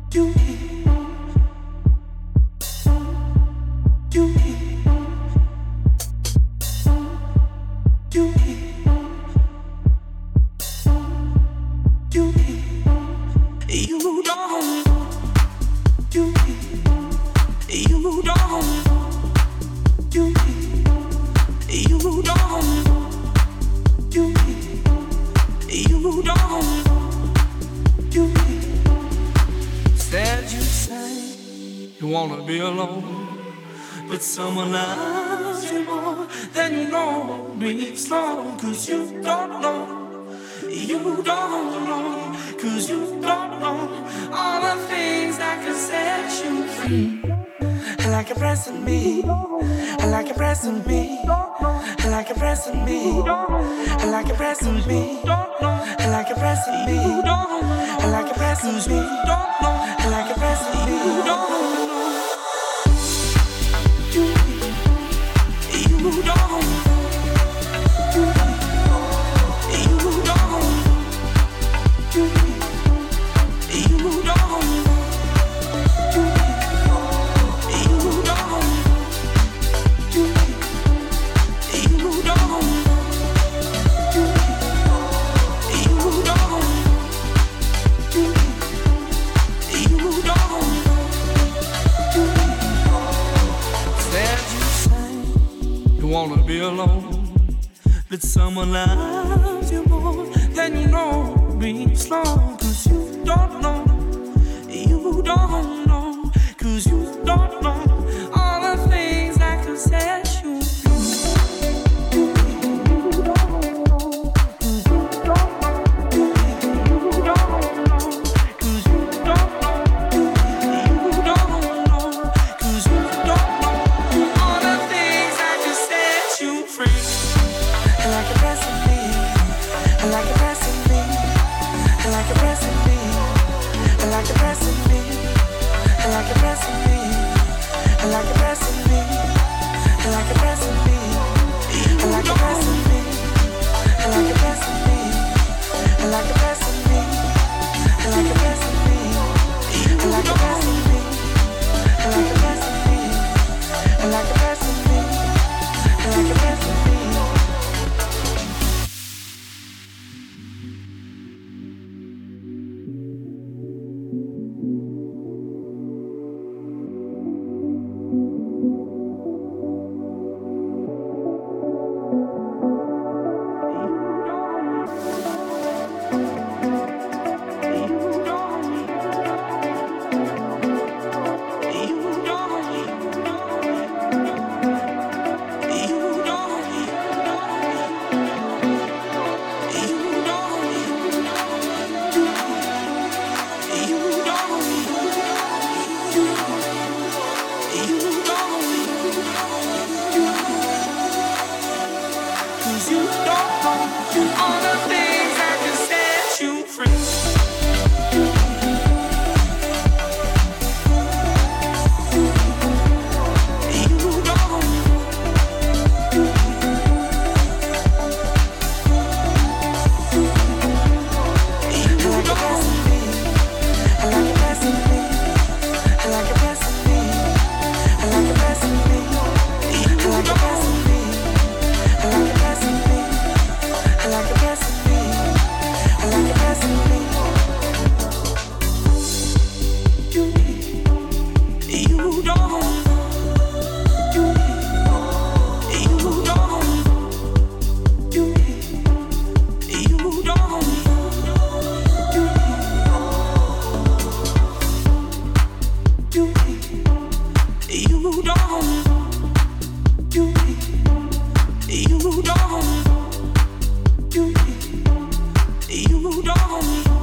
Someone loves you more than you know me slow, 'cause you don't know, cause you don't know all the things that could set you free. I like it pressing me, I like it pressing me, I like it pressing me, I like it pressing me, I like it pressing me, I like it pressing me, I like it pressing me. Wanna be alone, but someone loves you more than you know me slow, 'cause you don't know, cause you don't know all the things that could set you You moved on.